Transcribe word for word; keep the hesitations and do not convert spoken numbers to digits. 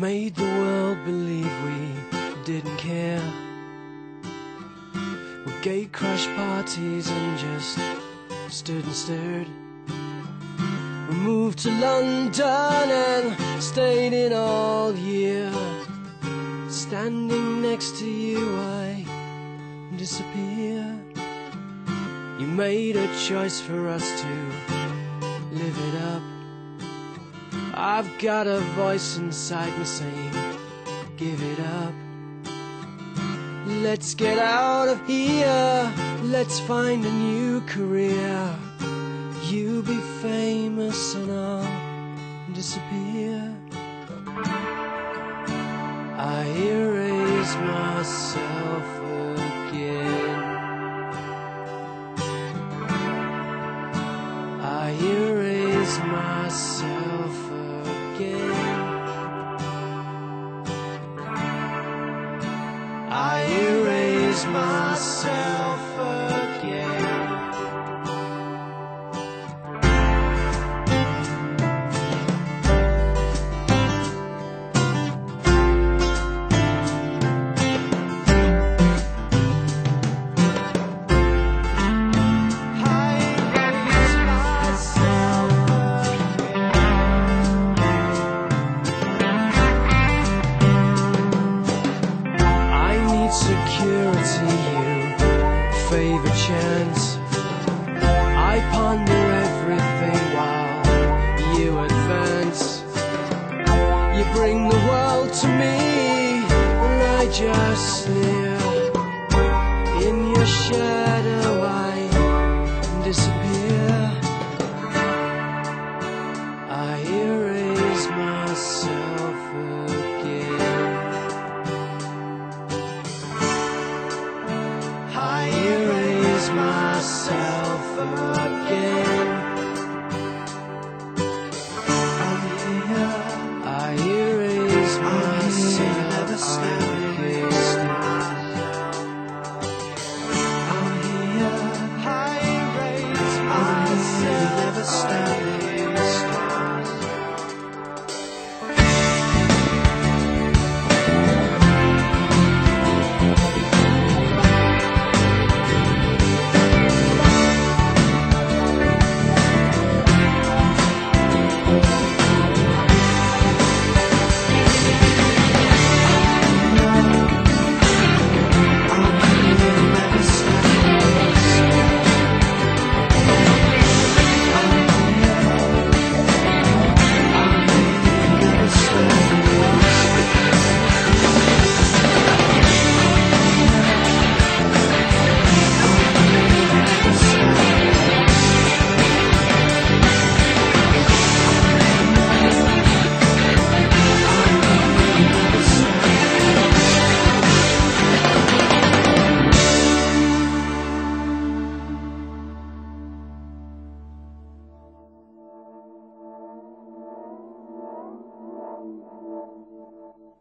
made the world believe we didn't care. We gate crash parties and just stood and stared. We moved to London and stayed in all year. Standing next to you I disappear. You made a choice for us to live it up. I've got a voice inside me saying, give it up. Let's get out of here, let's find a new career. You be famous and I'll disappear. I erase myself again. I erase myself again. I erase myself again. Security, you favor chance. I ponder everything while you advance. You bring the world to me and I just sneer. In your shadow I disappear. I erase myself again. I erase myself.